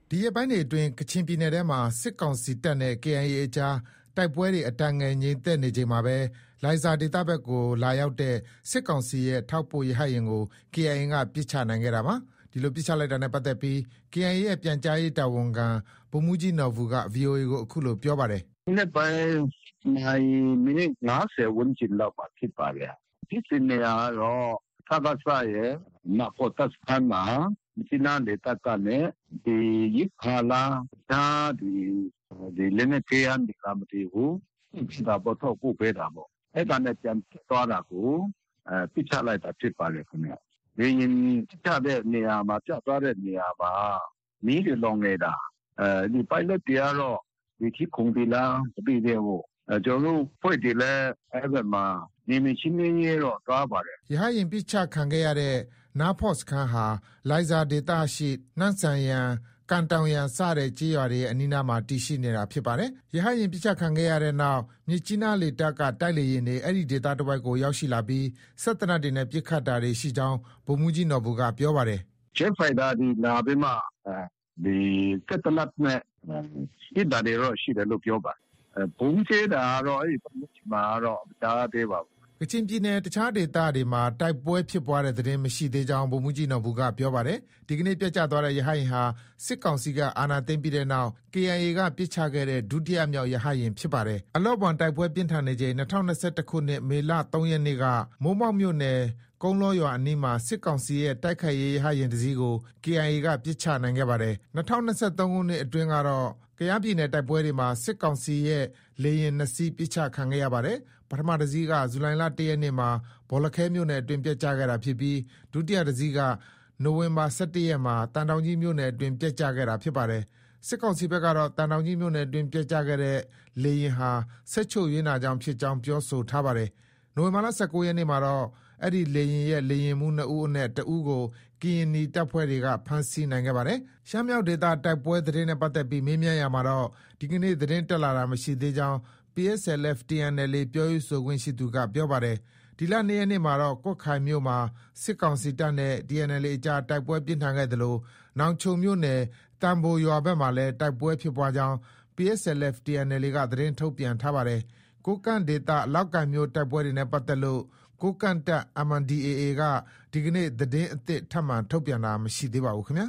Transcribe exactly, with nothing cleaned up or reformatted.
ဒီရက်ပိုင်းတွေအတွင်းကချင်ပြည်နယ်ထဲမှာစစ်ကောင်စီတပ်နဲ့ ကေအိုင်အေအကြားတိုက်ပွဲတွေအတန်ငယ်ငြိမ်သက်နေချိန်မှာပဲလိုင်ဇာဒေသဘက်ကိုလာရောက်တဲ့စစ်ကောင်စီရဲ့ထောက်ပို့ရဟတ်ယာဉ်ကို ကေအိုင်အေကပစ်ချနိုင်ခဲ့တာပါ။ဒီလိုပစ်ချလိုက်တာနဲ့ပတ်သက်ပြီး ကေအိုင်အေရဲ့ပြန်ကြားရေးတာဝန်ခံဗိုလ်မှူးကြီးနော်ဘူက ဗွီအိုအေကိုအခုလိုပြောပါတယ်။ဒီနေ့ပိုင်းနိုင်မိနစ်၅၀ဝန်းကျင်လောက်မှာဖြစ်ပါတယ်။ဖြစ်စဉ်နေရာကတော့စကစရဲ့နဖို့တပ်စခန်းမှာမြစ်နာဒေသကနေဒီရစ်ခါလာဒါဒီဒီလည်းနဲ့ကေအန်ဒီကမတီကိုဖြစ်တာပေါ်တော့ပို့ပေးတာပေါ့အဲ့ဒါနဲ့ပြန်သွားတာကိုအဲပြစ်ချလိုက်တာဖြစ်ပါလေခင်ဗျဒီရင်ပြစ်ချတဲ့နေရာမှာပြသွားတဲ့နေရာမှာမီးတွေလောင်နေတာအဲဒီ pilot တွေကတော့ဒီထိခုံဒီလားမသိသေးဘူးအဲကျွန်တော်တို့ဖွဲ့တယ်လဲအဲ့ဘက်မှာနေမချင်းနေရတော့သွားပါတယ်ရဟရင်ပြစ်ချခံခဲ့ရတဲ့နားဖော့စခန်းဟာလိုင်ဇာဒေသရှိနှန့်ဆန်ရန်ကန်တောင်ရန်စတဲ့ကြေးရွာတွေရဲ့အနီးနားမှာတည်ရှိနေတာဖြစ်ပါတယ်။ရဟရင်ပြစ်ချခံခဲ့ရတဲ့နောက်မြစ်ကြီးနားလေတပ်ကတိုက်လေရင်တွေအဲ့ဒီဒေသတစ်ဝိုက်ကိုရောက်ရှိလာပြီးစစ်တနတ်တွေနဲ့ပစ်ခတ်တာတွေရှိကြောင်းဗိုလ်မှူးကြီးနော်ဘူကပြောပါတယ်။ Jet fighter ဒီလာပြီးမှဒီစစ်တနတ်နဲ့ဒီဒါတွေတော့ရှိတယ်လို့ပြောပါဘုံကျဲတာတော့အဲ့ဒီပတ်မှာတော့ကြားသေးပါဘူးကချင်ပြည်နယ်တခြားဒေသတွေမှာတိုက်ပွဲဖြစ်ပွားတဲ့သတင်းမရှိသေးကြောင်းဗိုလ်မှူးကြီးနော်ဘူကပြောပါတယ်။ဒီကနေ့ပြတ်ကျသွားတဲ့ရဟရင်ဟာစစ်ကောင်စီကအာဏာသိမ်းပြီးတဲ့နောက် ကေအိုင်အေကပစ်ချခဲ့တဲ့ဒုတိယမြောက်ရဟရင်ဖြစ်ပါတယ်။အလော့ဘွမ်တိုက်ပွဲပြင်းထန်နေချိန်၂၀၂၁ခုနှစ်မေလ၃ရက်နေ့ကမိုးမောက်မြို့နယ်ကုန်းလောရွာအနီးမှာစစ်ကောင်စီရဲ့တိုက်ခိုက်ရေးရဟရင်တစည်းကို ကေအိုင်အေကပစ်ချနိုင်ခဲ့ပါတယ်။၂၀၂၃ခုနှစ်အတွင်းကတော့ကယားပြည်နယ်တိုက်ပွဲတွေမှာစစ်ကောင်စီရဲ့လေယာဉ်နှစ်စီးပစ်ချခံခဲ့ရပါတယ်။ပထမတစ်စီးကဇူလိုင်လ၁ရက်နေ့မှာဘောလခဲမြို့နယ်အတွင်းပြတ်ကျခဲ့တာဖြစ်ပြီးဒုတိယတစ်စီးကနိုဝင်ဘာ၁၁ရက်မှာတန်တောင်ကြီးမြို့နယ်အတွင်းပြတ်ကျခဲ့တာဖြစ်ပါတယ်။စစ်ကောင်စီဘက်ကတော့တန်တောင်ကြီးမြို့နယ်အတွင်းပြတ်ကျခဲ့တဲ့လေယာဉ်ဟာဆက်ချုပ်ရင်းနာကြောင့်ဖြစ်ကြောင်းပြောဆိုထားပါတယ်။နိုဝင်ဘာလ၁၉ရက်နေ့မှာတော့အဲ့ဒီလေရင်ရဲ့လေရင်မှုနှစ်ဦးအနက်တဦးကိုကရင်နီတပ်ဖွဲ့တွေကဖမ်းဆီးနိုင်ခဲ့ပါတယ်။ရှမ်းမြောက်ဒေသတိုက်ပွဲသတင်းနဲ့ပတ်သက်ပြီးမေးမြန်းရမှာတော့ဒီကနေ့သတင်းတက်လာတာမရှိသေးကြောင်း ပီ အက်စ် အယ် အက်ဖ် တီ အန် အယ် အေ ပြောရေးဆိုခွင့်ရှိသူကပြောပါတယ်။ဒီလ၂ရက်နေ့မှာတော့ကွတ်ခိုင်မြို့မှာစစ်ကောင်စီတပ်နဲ့ တီ အန် အယ် အေ အကြားတိုက်ပွဲပြင်းထန်ခဲ့သလိုနောင်ချုံမြို့နယ်တန်ဘိုရွာဘက်မှာလည်းတိုက်ပွဲဖြစ်ပွားကြောင်း ပီ အက်စ် အယ် အက်ဖ် တီ အန် အယ် အေ ကသတင်းထုတ်ပြန်ထားပါတယ်။ကိုးကန့်ဒေသလောက်ကိုင်မြို့တိုက်ပွဲတွေနဲ့ပတ်သက်လို့ကိုးကန့်တပ် အမ် အန် ဒီ အေ အေ ကဒီကနေ့သတင်းအသစ်ထပ်မံထုတ်ပြန်တာမရှိသေးပါဘူးခင်ဗျာ